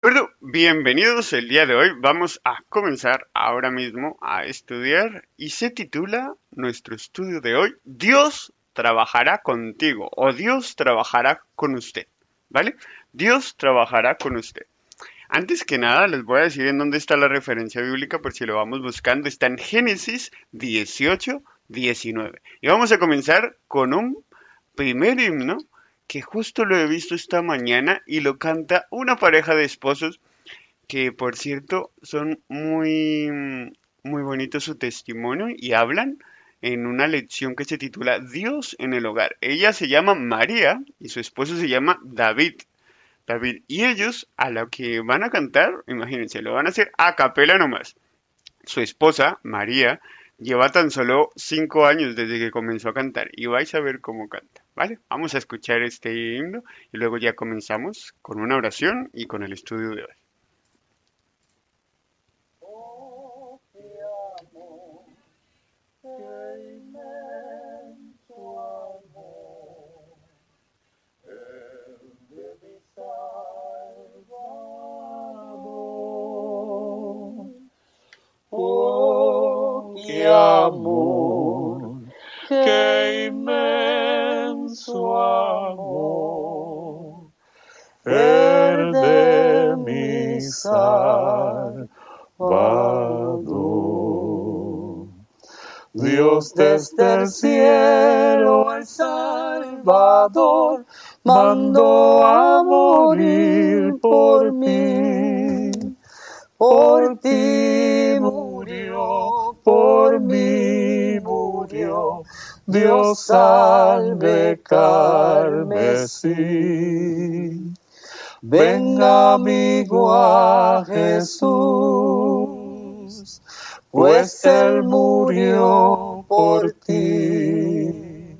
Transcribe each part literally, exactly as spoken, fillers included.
Bueno, bienvenidos. El día de hoy vamos a comenzar ahora mismo a estudiar y se titula nuestro estudio de hoy Dios trabajará contigo o Dios trabajará con usted, ¿vale? Dios trabajará con usted. Antes que nada, les voy a decir en dónde está la referencia bíblica por si lo vamos buscando. Está en Génesis dieciocho, diecinueve. Y vamos a comenzar con un primer himno que justo lo he visto esta mañana y lo canta una pareja de esposos que, por cierto, son muy, muy bonitos su testimonio y hablan en una lección que se titula Dios en el hogar. Ella se llama María y su esposo se llama David. David. Y ellos a lo que van a cantar, imagínense, lo van a hacer a capela nomás. Su esposa, María, lleva tan solo cinco años desde que comenzó a cantar y vais a ver cómo canta, ¿vale? Vamos a escuchar este himno y luego ya comenzamos con una oración y con el estudio de hoy. Oh, qué amor, qué inmenso amor, el de mi Salvador. Oh, qué amor, qué inmenso amor, el de mi Salvador. Dios desde el cielo el Salvador mandó a morir por mí. Por ti murió, por mí murió, Dios salve carmesí. Ven amigo a Jesús, pues Él murió por ti.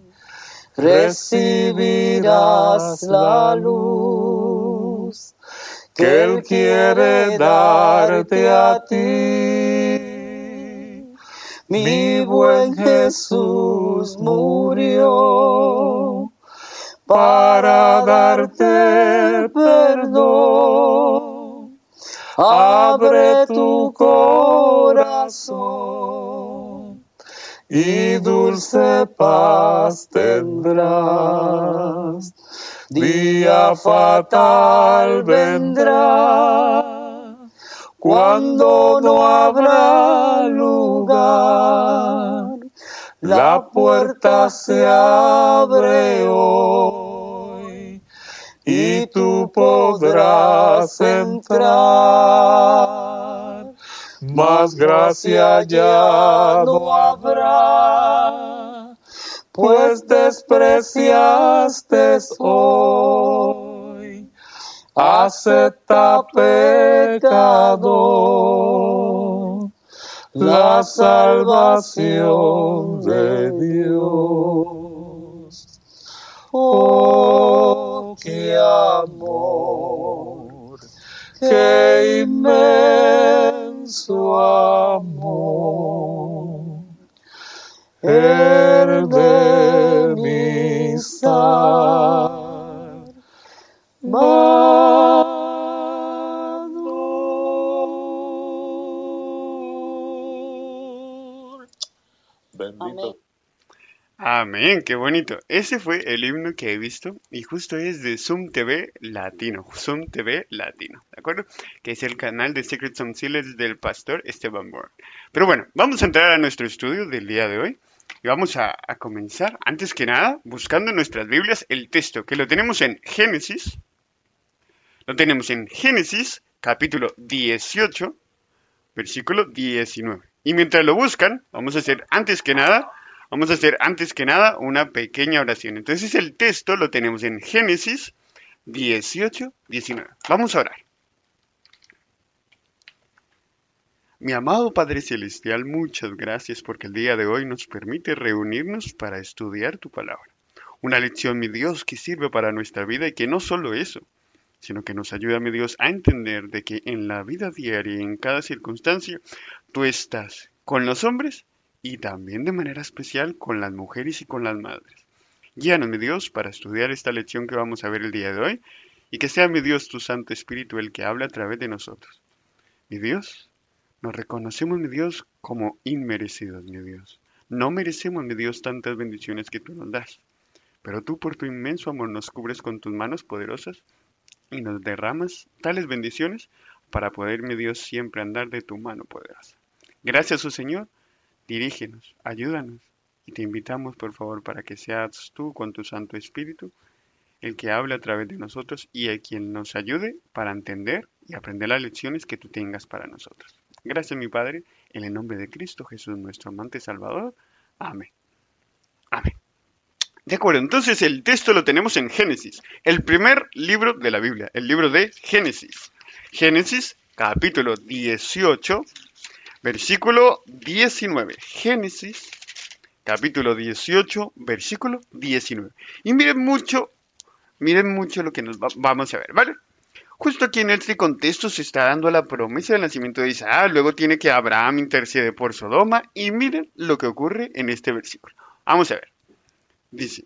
Recibirás la luz que Él quiere darte a ti. Mi buen Jesús murió para darte perdón. Abre tu corazón y dulce paz tendrás. Día fatal vendrá cuando no habrá lugar. La puerta se abre hoy y tú podrás entrar. Mas gracia ya no habrá, pues despreciaste hoy. Acepta pecador la salvación de Dios. Oh, qué amor, qué inmenso amor, el de mi Salvador. Bendito. Amén, qué bonito. Ese fue el himno que he visto y justo es de Zoom T V Latino, Zoom T V Latino, ¿de acuerdo? Que es el canal de Secret Song Seals del pastor Esteban Bourne. Pero bueno, vamos a entrar a nuestro estudio del día de hoy y vamos a, a comenzar, antes que nada, buscando en nuestras Biblias el texto, que lo tenemos en Génesis, lo tenemos en Génesis capítulo dieciocho, versículo diecinueve. Y mientras lo buscan, vamos a hacer antes que nada Vamos a hacer antes que nada una pequeña oración. Entonces el texto lo tenemos en Génesis dieciocho, diecinueve. Vamos a orar. Mi amado Padre Celestial, muchas gracias porque el día de hoy nos permite reunirnos para estudiar tu palabra. Una lección, mi Dios, que sirve para nuestra vida y que no solo eso, sino que nos ayuda, mi Dios, a entender de que en la vida diaria y en cada circunstancia, tú estás con los hombres y también de manera especial con las mujeres y con las madres. Guíanos, mi Dios, para estudiar esta lección que vamos a ver el día de hoy y que sea, mi Dios, tu Santo Espíritu el que habla a través de nosotros. Mi Dios, nos reconocemos, mi Dios, como inmerecidos, mi Dios. No merecemos, mi Dios, tantas bendiciones que tú nos das, pero tú por tu inmenso amor nos cubres con tus manos poderosas y nos derramas tales bendiciones para poder, mi Dios, siempre andar de tu mano poderosa. Gracias, oh Señor, dirígenos, ayúdanos y te invitamos, por favor, para que seas tú con tu Santo Espíritu el que hable a través de nosotros y el quien nos ayude para entender y aprender las lecciones que tú tengas para nosotros. Gracias, mi Padre, en el nombre de Cristo Jesús, nuestro amante Salvador. Amén. Amén. De acuerdo, entonces el texto lo tenemos en Génesis, el primer libro de la Biblia, el libro de Génesis. Génesis, capítulo dieciocho, versículo diecinueve. Génesis, capítulo dieciocho, versículo diecinueve. Y miren mucho, miren mucho lo que nos va, vamos a ver, ¿vale? Justo aquí en este contexto se está dando la promesa del nacimiento de Isaac, luego tiene que Abraham intercede por Sodoma, y miren lo que ocurre en este versículo. Vamos a ver. Dice,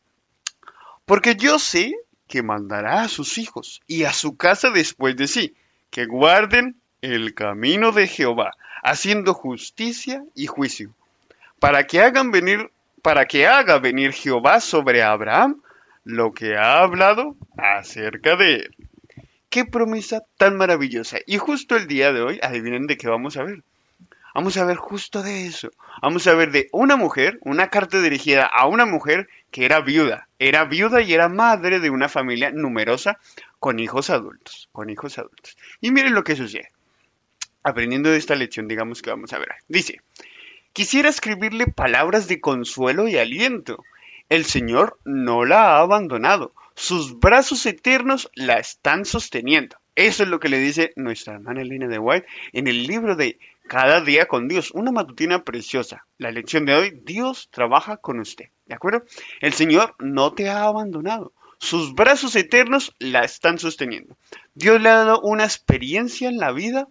porque yo sé que mandará a sus hijos y a su casa después de sí, que guarden el camino de Jehová, haciendo justicia y juicio, para que hagan venir, para que haga venir Jehová sobre Abraham lo que ha hablado acerca de él. ¡Qué promesa tan maravillosa! Y justo el día de hoy, adivinen de qué vamos a ver. Vamos a ver justo de eso. Vamos a ver de una mujer, una carta dirigida a una mujer que era viuda. Era viuda y era madre de una familia numerosa con hijos adultos. Con hijos adultos. Y miren lo que sucede. Aprendiendo de esta lección, digamos que vamos a ver. Dice, quisiera escribirle palabras de consuelo y aliento. El Señor no la ha abandonado. Sus brazos eternos la están sosteniendo. Eso es lo que le dice nuestra hermana Elena de White en el libro de Cada día con Dios, una matutina preciosa. La lección de hoy, Dios trabaja con usted, ¿de acuerdo? El Señor no te ha abandonado. Sus brazos eternos la están sosteniendo. Dios le ha dado una experiencia en la vida,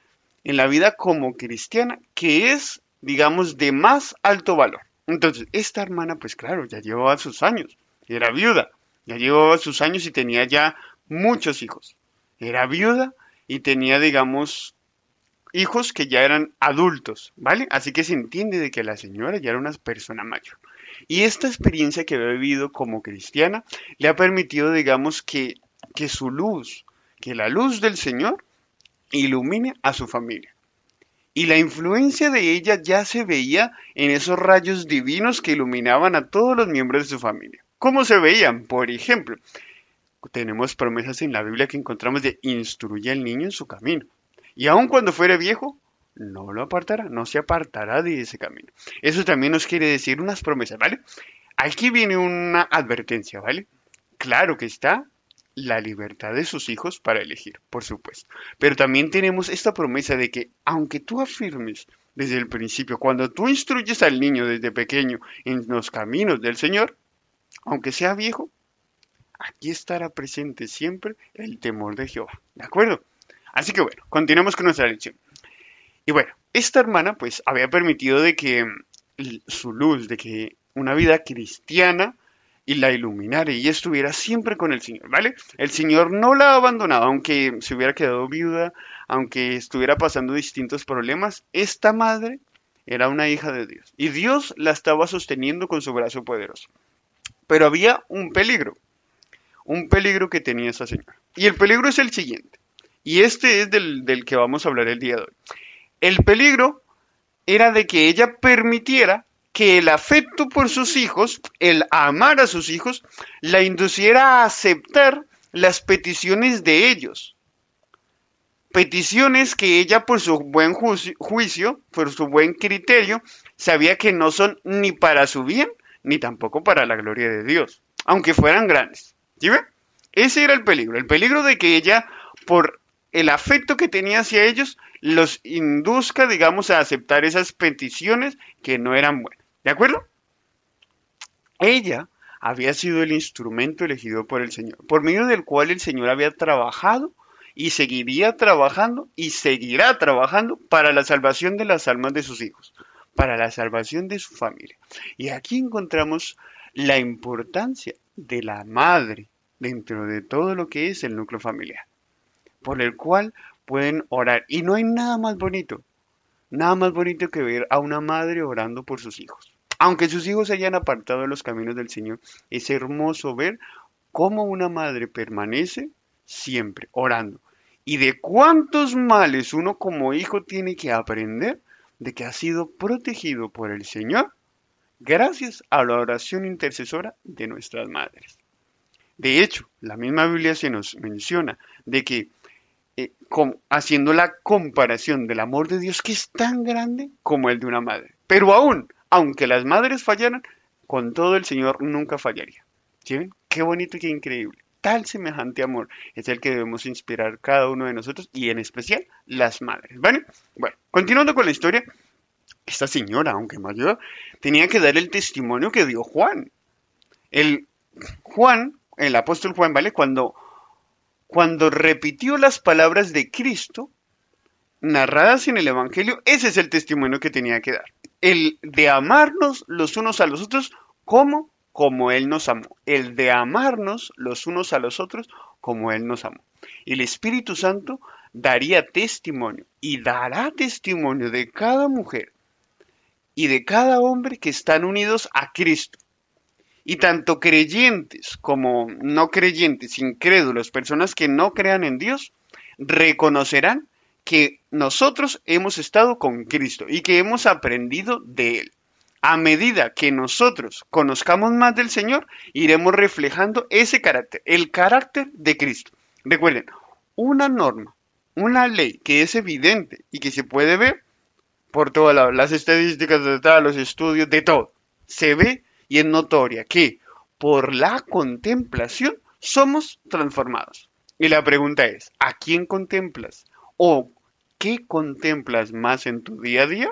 en la vida como cristiana, que es, digamos, de más alto valor. Entonces, esta hermana, pues claro, ya llevaba sus años, era viuda, ya llevaba sus años y tenía ya muchos hijos. Era viuda y tenía, digamos, hijos que ya eran adultos, ¿vale? Así que se entiende de que la señora ya era una persona mayor. Y esta experiencia que había vivido como cristiana le ha permitido, digamos, que, que su luz, que la luz del Señor ilumine a su familia. Y la influencia de ella ya se veía en esos rayos divinos que iluminaban a todos los miembros de su familia. ¿Cómo se veían? Por ejemplo, tenemos promesas en la Biblia que encontramos de instruye al niño en su camino. Y aun cuando fuere viejo, no lo apartará, no se apartará de ese camino. Eso también nos quiere decir unas promesas, ¿vale? Aquí viene una advertencia, ¿vale? Claro que está la libertad de sus hijos para elegir, por supuesto. Pero también tenemos esta promesa de que, aunque tú afirmes desde el principio, cuando tú instruyes al niño desde pequeño en los caminos del Señor, aunque sea viejo, aquí estará presente siempre el temor de Jehová, ¿de acuerdo? Así que bueno, continuamos con nuestra lección. Y bueno, esta hermana pues había permitido de que su luz, de que una vida cristiana y la iluminara y ella estuviera siempre con el Señor, ¿vale? El Señor no la ha abandonado, aunque se hubiera quedado viuda, aunque estuviera pasando distintos problemas. Esta madre era una hija de Dios y Dios la estaba sosteniendo con su brazo poderoso. Pero había un peligro, un peligro que tenía esa señora. Y el peligro es el siguiente. Y este es del, del que vamos a hablar el día de hoy. El peligro era de que ella permitiera que el afecto por sus hijos, el amar a sus hijos, la induciera a aceptar las peticiones de ellos. Peticiones que ella por su buen juicio, por su buen criterio, sabía que no son ni para su bien, ni tampoco para la gloria de Dios, aunque fueran grandes. ¿Sí ven? Ese era el peligro, el peligro de que ella, por el afecto que tenía hacia ellos, los induzca, digamos, a aceptar esas peticiones que no eran buenas. ¿De acuerdo? Ella había sido el instrumento elegido por el Señor, por medio del cual el Señor había trabajado y seguiría trabajando y seguirá trabajando para la salvación de las almas de sus hijos, para la salvación de su familia. Y aquí encontramos la importancia de la madre, dentro de todo lo que es el núcleo familiar, por el cual pueden orar. Y no hay nada más bonito, nada más bonito que ver a una madre orando por sus hijos. Aunque sus hijos se hayan apartado de los caminos del Señor, es hermoso ver cómo una madre permanece siempre orando. Y de cuántos males uno como hijo tiene que aprender de que ha sido protegido por el Señor gracias a la oración intercesora de nuestras madres. De hecho, la misma Biblia se nos menciona de que eh, com- haciendo la comparación del amor de Dios que es tan grande como el de una madre. Pero aún, aunque las madres fallaran, con todo el Señor nunca fallaría. ¿Sí ven? Qué bonito y qué increíble. Tal semejante amor es el que debemos inspirar cada uno de nosotros y en especial las madres. ¿Vale? Bueno, continuando con la historia, esta señora, aunque mayor, tenía que dar el testimonio que dio Juan. El Juan, el apóstol Juan, ¿vale? Cuando cuando repitió las palabras de Cristo, narradas en el Evangelio, ese es el testimonio que tenía que dar. El de amarnos los unos a los otros como, como Él nos amó. El de amarnos los unos a los otros como Él nos amó. El Espíritu Santo daría testimonio y dará testimonio de cada mujer y de cada hombre que están unidos a Cristo. Y tanto creyentes como no creyentes, incrédulos, personas que no crean en Dios, reconocerán que nosotros hemos estado con Cristo y que hemos aprendido de Él. A medida que nosotros conozcamos más del Señor, iremos reflejando ese carácter, el carácter de Cristo. Recuerden, una norma, una ley que es evidente y que se puede ver por todas la- las estadísticas, de todos los estudios, de todo, se ve y es notoria que por la contemplación somos transformados. Y la pregunta es, ¿a quién contemplas? ¿O qué contemplas más en tu día a día?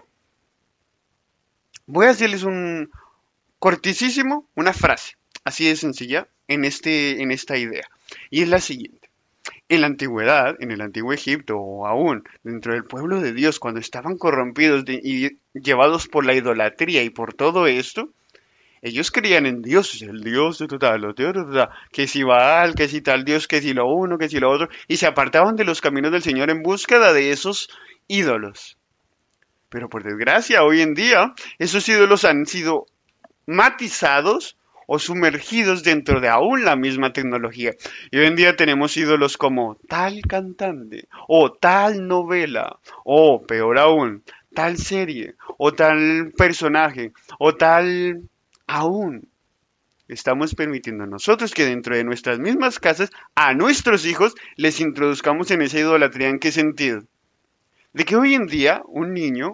Voy a hacerles un cortísimo, una frase, así de sencilla, en, este, en esta idea. Y es la siguiente. En la antigüedad, en el antiguo Egipto o aún dentro del pueblo de Dios, cuando estaban corrompidos de- y llevados por la idolatría y por todo esto, ellos creían en Dios, el Dios de total, los dioses de total, que si Baal, que si tal Dios, que si lo uno, que si lo otro, y se apartaban de los caminos del Señor en búsqueda de esos ídolos. Pero por desgracia, hoy en día, esos ídolos han sido matizados o sumergidos dentro de aún la misma tecnología. Y hoy en día tenemos ídolos como tal cantante, o tal novela, o peor aún, tal serie, o tal personaje, o tal aún. Estamos permitiendo nosotros que dentro de nuestras mismas casas a nuestros hijos les introduzcamos en esa idolatría. ¿En qué sentido? De que hoy en día un niño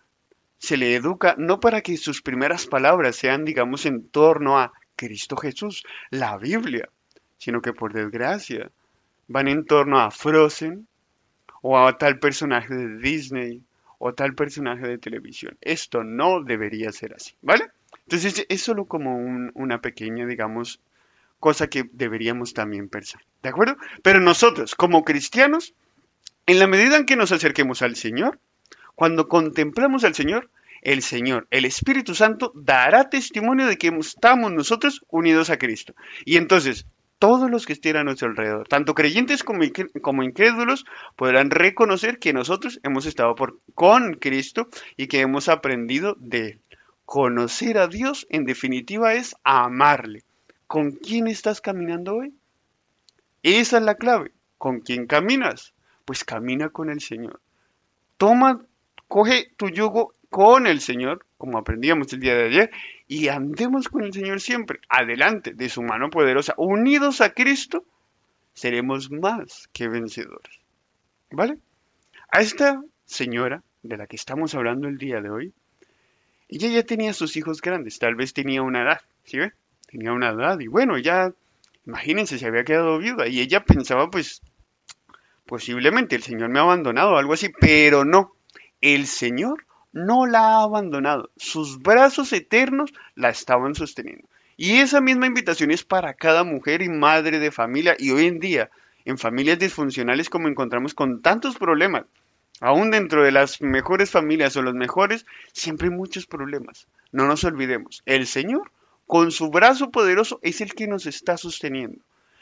se le educa no para que sus primeras palabras sean, digamos, en torno a Cristo Jesús, la Biblia, sino que por desgracia van en torno a Frozen o a tal personaje de Disney o tal personaje de televisión. Esto no debería ser así, ¿vale? Entonces es solo como un- una pequeña, digamos, cosa que deberíamos también pensar, ¿de acuerdo? Pero nosotros, como cristianos, en la medida en que nos acerquemos al Señor, cuando contemplamos al Señor, el Señor, el Espíritu Santo, dará testimonio de que estamos nosotros unidos a Cristo. Y entonces, todos los que estén a nuestro alrededor, tanto creyentes como, incr- como incrédulos, podrán reconocer que nosotros hemos estado por, con Cristo y que hemos aprendido de Él. Conocer a Dios, en definitiva, es amarle. ¿Con quién estás caminando hoy? Esa es la clave. ¿Con quién caminas? Pues camina con el Señor. Toma, coge tu yugo con el Señor, como aprendíamos el día de ayer, y andemos con el Señor siempre, adelante, de su mano poderosa, unidos a Cristo, seremos más que vencedores. ¿Vale? A esta señora de la que estamos hablando el día de hoy, ella ya tenía sus hijos grandes, tal vez tenía una edad, ¿sí ve? Tenía una edad y bueno, ya, imagínense, se había quedado viuda y ella pensaba pues posiblemente el Señor me ha abandonado o algo así, pero no. El Señor no la ha abandonado. Sus brazos eternos la estaban sosteniendo. Y esa misma invitación es para cada mujer y madre de familia. Y hoy en día, en familias disfuncionales como encontramos con tantos problemas, aún dentro de las mejores familias o los mejores, siempre hay muchos problemas. No nos olvidemos, el Señor con su brazo poderoso es el que nos está sosteniendo.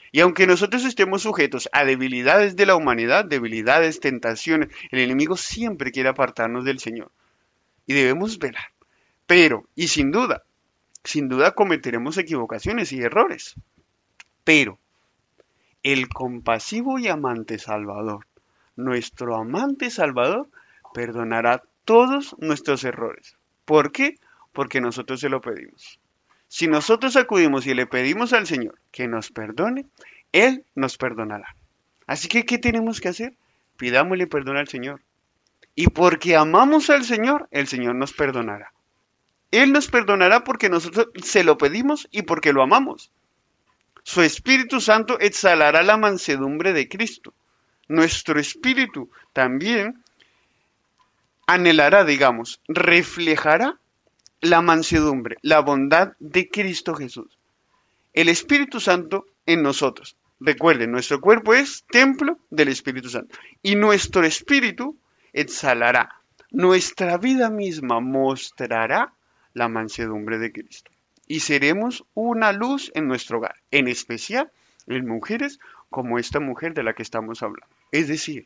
Y aunque nosotros estemos sujetos a debilidades de la humanidad, debilidades, tentaciones, el enemigo siempre quiere apartarnos del Señor. Y debemos velar. Pero, y sin duda, sin duda cometeremos equivocaciones y errores. Pero, el compasivo y amante Salvador, nuestro amante Salvador, perdonará todos nuestros errores. ¿Por qué? Porque nosotros se lo pedimos. Si nosotros acudimos y le pedimos al Señor que nos perdone, Él nos perdonará. Así que, ¿qué tenemos que hacer? Pidámosle perdón al Señor. Y porque amamos al Señor, el Señor nos perdonará. Él nos perdonará porque nosotros se lo pedimos y porque lo amamos. Su Espíritu Santo exhalará la mansedumbre de Cristo. Nuestro espíritu también anhelará, digamos, reflejará la mansedumbre, la bondad de Cristo Jesús. El Espíritu Santo en nosotros. Recuerden, nuestro cuerpo es templo del Espíritu Santo. Y nuestro espíritu exhalará. Nuestra vida misma mostrará la mansedumbre de Cristo. Y seremos una luz en nuestro hogar, en especial en mujeres como esta mujer de la que estamos hablando. Es decir,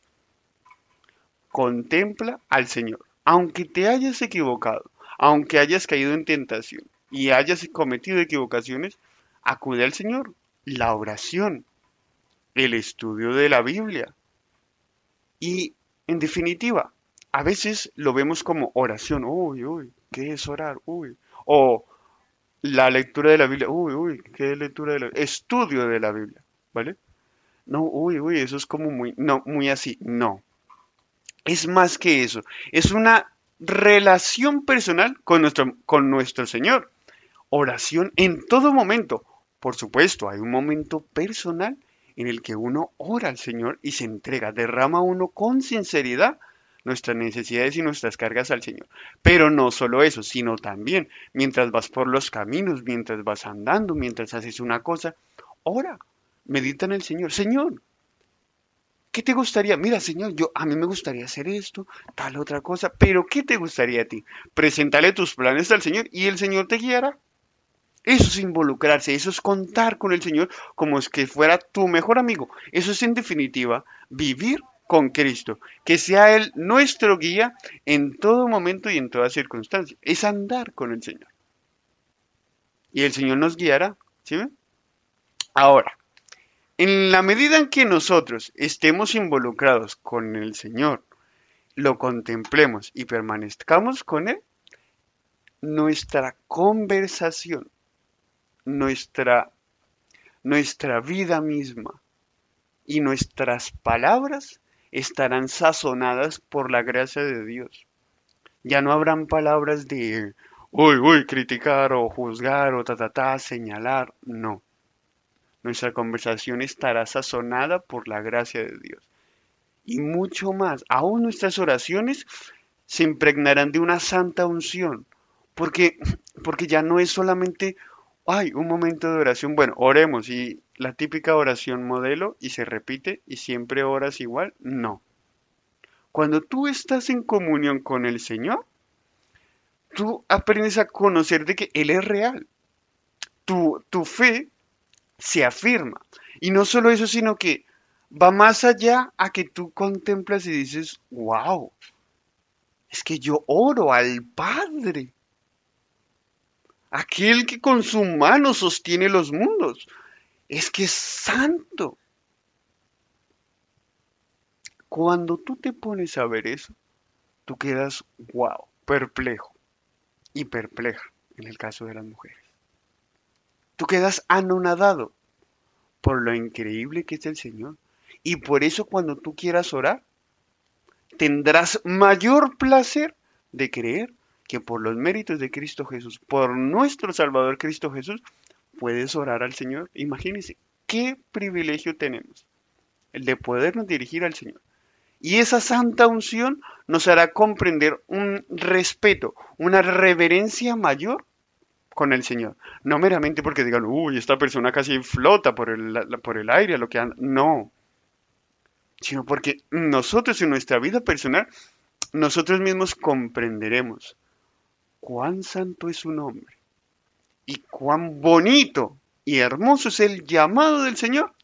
contempla al Señor. Aunque te hayas equivocado, aunque hayas caído en tentación y hayas cometido equivocaciones, acude al Señor. La oración, el estudio de la Biblia. Y, en definitiva, a veces lo vemos como oración. Uy, uy, ¿qué es orar? Uy. O la lectura de la Biblia. Uy, uy, ¿qué es lectura de la Biblia? Estudio de la Biblia, ¿vale? No, uy, uy, eso es como muy, no, muy así. No. Es más que eso. Es una relación personal con nuestro, con nuestro Señor. Oración en todo momento. Por supuesto, hay un momento personal en el que uno ora al Señor y se entrega, derrama uno con sinceridad nuestras necesidades y nuestras cargas al Señor. Pero no solo eso, sino también mientras vas por los caminos, mientras vas andando, mientras haces una cosa, ora, medita en el Señor. Señor, ¿qué te gustaría? Mira, Señor, yo a mí me gustaría hacer esto, tal otra cosa, pero ¿qué te gustaría a ti? Preséntale tus planes al Señor y el Señor te guiará. Eso es involucrarse, eso es contar con el Señor como es que fuera tu mejor amigo. Eso es en definitiva vivir con Cristo, que sea Él nuestro guía en todo momento y en toda circunstancia. Es andar con el Señor. Y el Señor nos guiará, ¿sí ven? Ahora, en la medida en que nosotros estemos involucrados con el Señor, lo contemplemos y permanezcamos con Él, nuestra conversación, nuestra, nuestra vida misma y nuestras palabras estarán sazonadas por la gracia de Dios. Ya no habrán palabras de uy, uy, criticar o juzgar o ta, ta, ta, señalar. No. Nuestra conversación estará sazonada por la gracia de Dios. Y mucho más, aún nuestras oraciones se impregnarán de una santa unción. Porque, porque ya no es solamente ay, un momento de oración. Bueno, oremos y la típica oración modelo y se repite y siempre oras igual. No. Cuando tú estás en comunión con el Señor, tú aprendes a conocer de que Él es real. Tu, tu fe se afirma. Y no solo eso, sino que va más allá a que tú contemplas y dices, wow, es que yo oro al Padre. Aquel que con su mano sostiene los mundos. Es que es santo. Cuando tú te pones a ver eso, tú quedas, wow, perplejo y perpleja en el caso de las mujeres. Tú quedas anonadado por lo increíble que es el Señor. Y por eso cuando tú quieras orar, tendrás mayor placer de creer que por los méritos de Cristo Jesús, por nuestro Salvador Cristo Jesús, puedes orar al Señor. Imagínense qué privilegio tenemos, el de podernos dirigir al Señor. Y esa santa unción nos hará comprender un respeto, una reverencia mayor con el Señor. No meramente porque digan, uy, esta persona casi flota por el, por el aire, lo que anda. No. Sino porque nosotros en nuestra vida personal, nosotros mismos comprenderemos cuán santo es su nombre y cuán bonito y hermoso es el llamado del Señor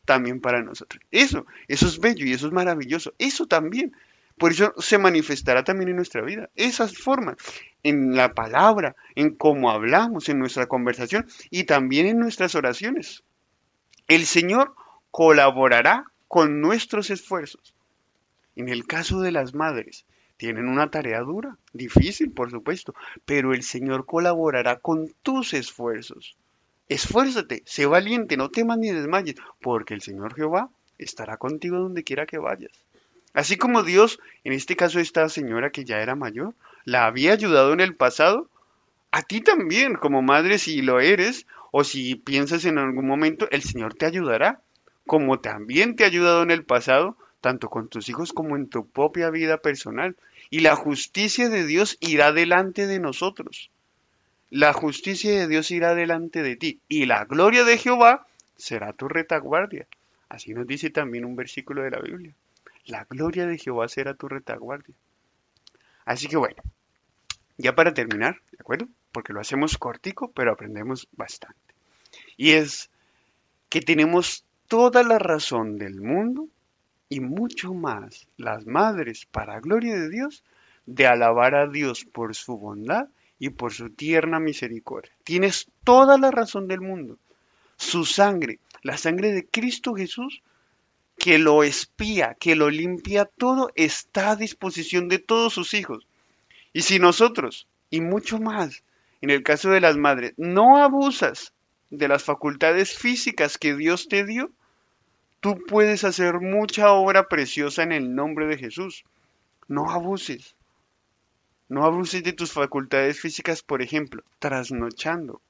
también para nosotros. Eso, eso es bello y eso es maravilloso. Eso también. Por eso se manifestará también en nuestra vida. Esas formas, en la palabra, en cómo hablamos, en nuestra conversación y también en nuestras oraciones. El Señor colaborará con nuestros esfuerzos. En el caso de las madres, tienen una tarea dura, difícil, por supuesto, pero el Señor colaborará con tus esfuerzos. Esfuérzate, sé valiente, no temas ni desmayes, porque el Señor Jehová estará contigo donde quiera que vayas. Así como Dios, en este caso esta señora que ya era mayor, la había ayudado en el pasado, a ti también, como madre, si lo eres, o si piensas en algún momento, el Señor te ayudará, como también te ha ayudado en el pasado, tanto con tus hijos como en tu propia vida personal. Y la justicia de Dios irá delante de nosotros. La justicia de Dios irá delante de ti. Y la gloria de Jehová será tu retaguardia. Así nos dice también un versículo de la Biblia. La gloria de Jehová será tu retaguardia. Así que bueno, ya para terminar, ¿de acuerdo? Porque lo hacemos cortico, pero aprendemos bastante. Y es que tenemos toda la razón del mundo y mucho más las madres, para gloria de Dios, de alabar a Dios por su bondad y por su tierna misericordia. Tienes toda la razón del mundo. Su sangre, la sangre de Cristo Jesús, que lo espía, que lo limpia todo, está a disposición de todos sus hijos. Y si nosotros, y mucho más, en el caso de las madres, no abusas de las facultades físicas que Dios te dio, tú puedes hacer mucha obra preciosa en el nombre de Jesús. No abuses. No abuses de tus facultades físicas, por ejemplo, trasnochando,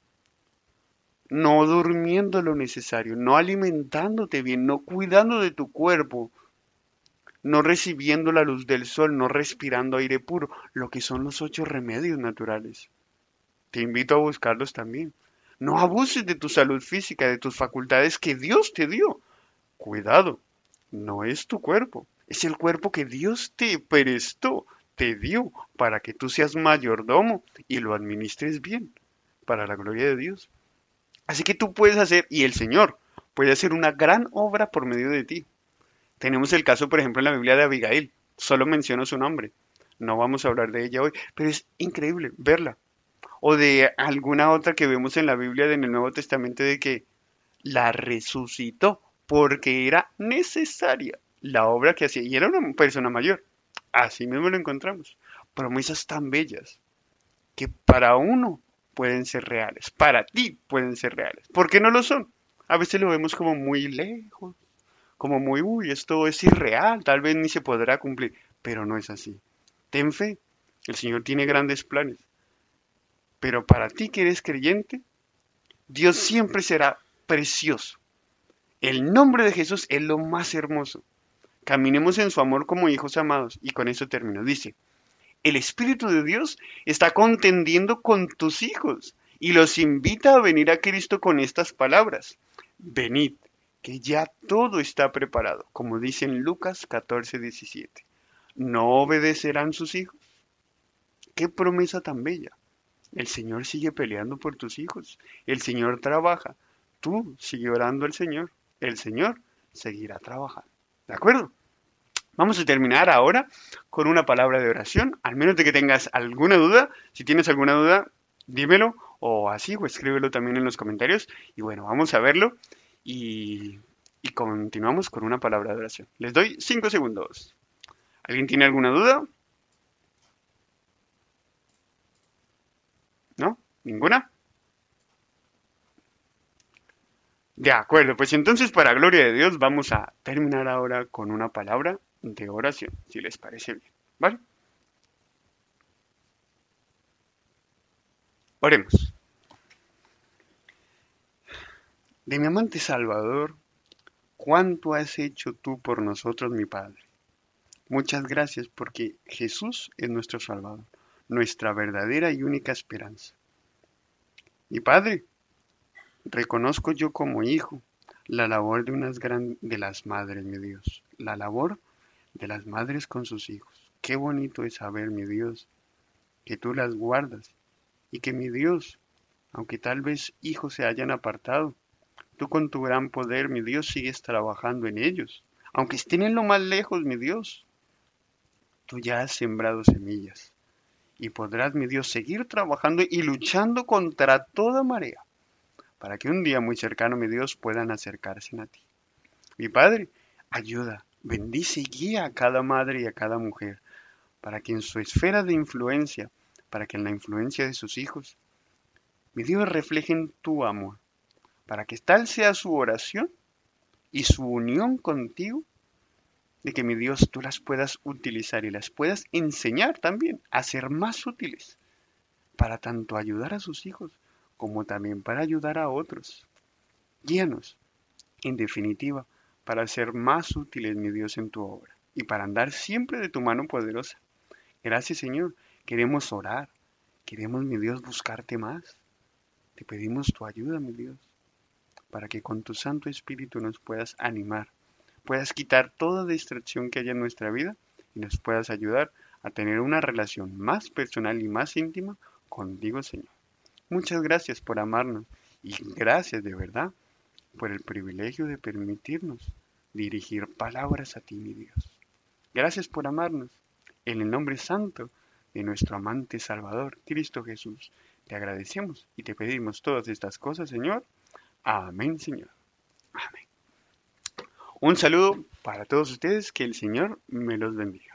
no durmiendo lo necesario, no alimentándote bien, no cuidando de tu cuerpo, no recibiendo la luz del sol, no respirando aire puro, lo que son los ocho remedios naturales. Te invito a buscarlos también. No abuses de tu salud física, de tus facultades que Dios te dio. Cuidado, no es tu cuerpo, es el cuerpo que Dios te prestó, te dio, para que tú seas mayordomo y lo administres bien, para la gloria de Dios. Así que tú puedes hacer, y el Señor puede hacer una gran obra por medio de ti. Tenemos el caso, por ejemplo, en la Biblia de Abigail. Solo menciono su nombre. No vamos a hablar de ella hoy, pero es increíble verla. O de alguna otra que vemos en la Biblia en el Nuevo Testamento de que la resucitó porque era necesaria la obra que hacía. Y era una persona mayor. Así mismo lo encontramos. Promesas tan bellas que para uno pueden ser reales. Para ti pueden ser reales. ¿Por qué no lo son? A veces lo vemos como muy lejos. Como muy, uy, esto es irreal. Tal vez ni se podrá cumplir. Pero no es así. Ten fe. El Señor tiene grandes planes. Pero para ti que eres creyente, Dios siempre será precioso. El nombre de Jesús es lo más hermoso. Caminemos en su amor como hijos amados. Y con eso termino. Dice, el Espíritu de Dios está contendiendo con tus hijos y los invita a venir a Cristo con estas palabras. Venid, que ya todo está preparado, como dice en Lucas catorce diecisiete. ¿No obedecerán sus hijos? ¡Qué promesa tan bella! El Señor sigue peleando por tus hijos. El Señor trabaja. Tú sigue orando al Señor. El Señor seguirá trabajando. ¿De acuerdo? Vamos a terminar ahora con una palabra de oración, al menos de que tengas alguna duda. Si tienes alguna duda, dímelo o así, o escríbelo también en los comentarios. Y bueno, vamos a verlo y, y continuamos con una palabra de oración. Les doy cinco segundos. ¿Alguien tiene alguna duda? ¿No? ¿Ninguna? De acuerdo, pues entonces para gloria de Dios vamos a terminar ahora con una palabra de oración, si les parece bien, ¿vale? Oremos. De mi amante Salvador, ¿cuánto has hecho tú por nosotros, mi Padre? Muchas gracias porque Jesús es nuestro Salvador, nuestra verdadera y única esperanza. Mi Padre, reconozco yo como hijo la labor de unas gran, de las madres, mi Dios, la labor de las madres con sus hijos. Qué bonito es saber, mi Dios, que tú las guardas y que mi Dios, aunque tal vez hijos se hayan apartado, tú con tu gran poder, mi Dios, sigues trabajando en ellos. Aunque estén en lo más lejos, mi Dios, tú ya has sembrado semillas. Y podrás, mi Dios, seguir trabajando y luchando contra toda marea, para que un día muy cercano, mi Dios, puedan acercarse a ti. Mi Padre, ayuda, bendice y guía a cada madre y a cada mujer, para que en su esfera de influencia, para que en la influencia de sus hijos, mi Dios, reflejen tu amor, para que tal sea su oración y su unión contigo, de que mi Dios tú las puedas utilizar y las puedas enseñar también a ser más útiles, para tanto ayudar a sus hijos como también para ayudar a otros. Guíanos, en definitiva, para ser más útiles, mi Dios, en tu obra y para andar siempre de tu mano poderosa. Gracias, Señor. Queremos orar, queremos, mi Dios, buscarte más. Te pedimos tu ayuda, mi Dios, para que con tu Santo Espíritu nos puedas animar, puedas quitar toda distracción que haya en nuestra vida y nos puedas ayudar a tener una relación más personal y más íntima contigo, Señor. Muchas gracias por amarnos y gracias de verdad por el privilegio de permitirnos dirigir palabras a ti, mi Dios. Gracias por amarnos. En el nombre santo de nuestro amante Salvador, Cristo Jesús, te agradecemos y te pedimos todas estas cosas, Señor. Amén, Señor. Amén. Un saludo para todos ustedes, que el Señor me los bendiga.